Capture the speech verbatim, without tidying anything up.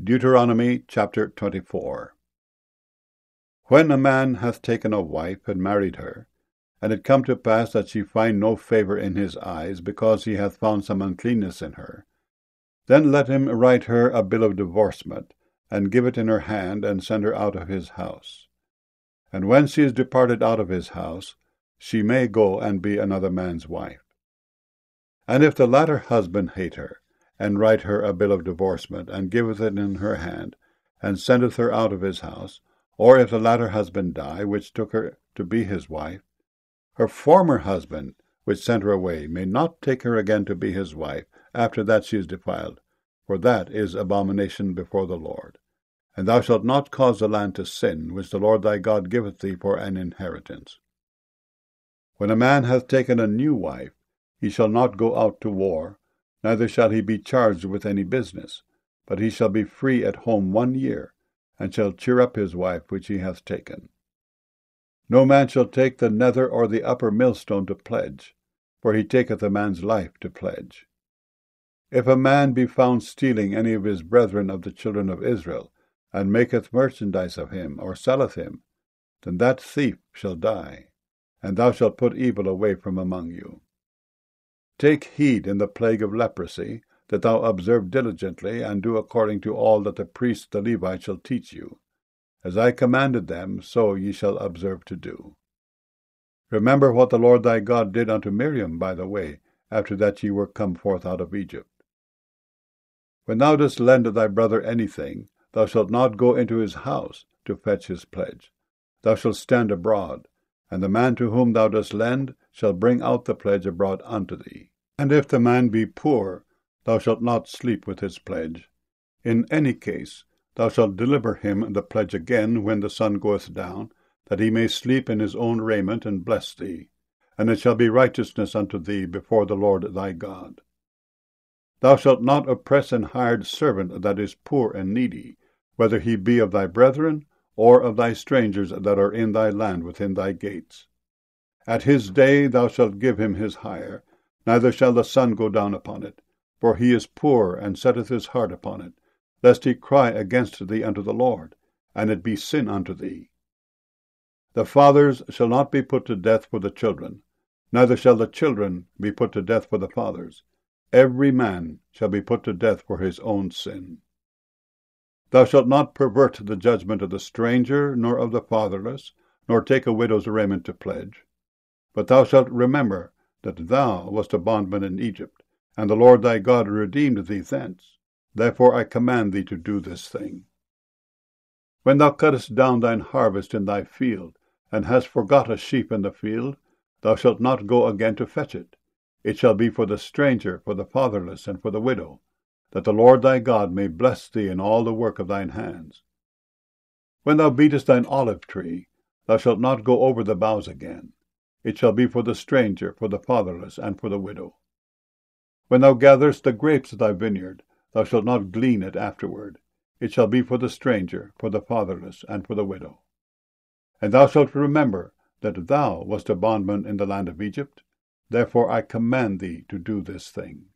Deuteronomy chapter twenty-four. When a man hath taken a wife, and married her, and it come to pass that she find no favour in his eyes, because he hath found some uncleanness in her, then let him write her a bill of divorcement, and give it in her hand, and send her out of his house. And when she is departed out of his house, she may go and be another man's wife. And if the latter husband hate her, and write her a bill of divorcement, and giveth it in her hand, and sendeth her out of his house, or if the latter husband die, which took her to be his wife, her former husband, which sent her away, may not take her again to be his wife, after that she is defiled, for that is abomination before the Lord. And thou shalt not cause the land to sin, which the Lord thy God giveth thee for an inheritance. When a man hath taken a new wife, he shall not go out to war, neither shall he be charged with any business, but he shall be free at home one year, and shall cheer up his wife which he hath taken. No man shall take the nether or the upper millstone to pledge, for he taketh a man's life to pledge. If a man be found stealing any of his brethren of the children of Israel, and maketh merchandise of him, or selleth him, then that thief shall die, and thou shalt put evil away from among you. Take heed in the plague of leprosy, that thou observe diligently, and do according to all that the priests the Levites shall teach you. As I commanded them, so ye shall observe to do. Remember what the Lord thy God did unto Miriam by the way, after that ye were come forth out of Egypt. When thou dost lend thy brother anything, thou shalt not go into his house to fetch his pledge. Thou shalt stand abroad, and the man to whom thou dost lend shall bring out the pledge abroad unto thee. And if the man be poor, thou shalt not sleep with his pledge. In any case, thou shalt deliver him the pledge again when the sun goeth down, that he may sleep in his own raiment, and bless thee. And it shall be righteousness unto thee before the Lord thy God. Thou shalt not oppress an hired servant that is poor and needy, whether he be of thy brethren, or of thy strangers that are in thy land within thy gates. At his day thou shalt give him his hire, neither shall the sun go down upon it, for he is poor, and setteth his heart upon it, lest he cry against thee unto the Lord, and it be sin unto thee. The fathers shall not be put to death for the children, neither shall the children be put to death for the fathers. Every man shall be put to death for his own sin. Thou shalt not pervert the judgment of the stranger, nor of the fatherless, nor take a widow's raiment to pledge. But thou shalt remember that thou wast a bondman in Egypt, and the Lord thy God redeemed thee thence. Therefore I command thee to do this thing. When thou cuttest down thine harvest in thy field, and hast forgot a sheep in the field, thou shalt not go again to fetch it. It shall be for the stranger, for the fatherless, and for the widow, that the Lord thy God may bless thee in all the work of thine hands. When thou beatest thine olive tree, thou shalt not go over the boughs again. It shall be for the stranger, for the fatherless, and for the widow. When thou gatherest the grapes of thy vineyard, thou shalt not glean it afterward. It shall be for the stranger, for the fatherless, and for the widow. And thou shalt remember that thou wast a bondman in the land of Egypt. Therefore I command thee to do this thing.